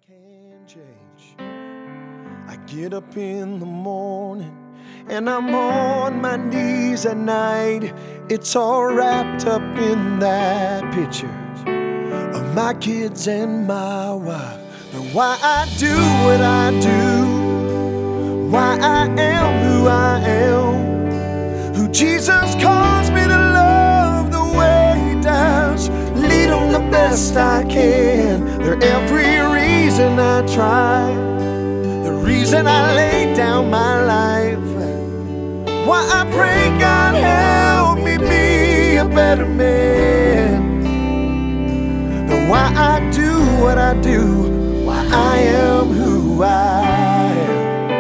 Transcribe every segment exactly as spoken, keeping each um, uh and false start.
can change. I get up in the morning and I'm on my knees at night. It's all wrapped up in that picture of my kids and my wife. And why I do what I do, why I am who I am, who Jesus calls me to love the way He does, lead on the best I can. They're every reason I try, the reason I lay down my life, why I pray God help me be a better man, and why I do what I do, why I am who I am.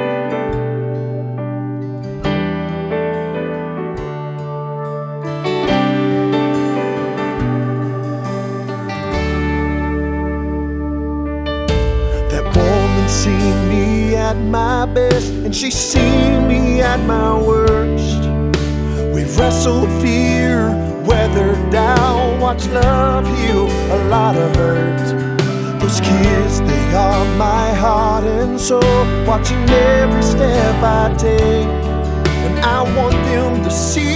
That woman seen me at my best, and she seen me at my worst. We've wrestled fear, weathered down, watched love heal a lot of hurt. Those kids, they are my heart and soul, watching every step I take, and I want them to see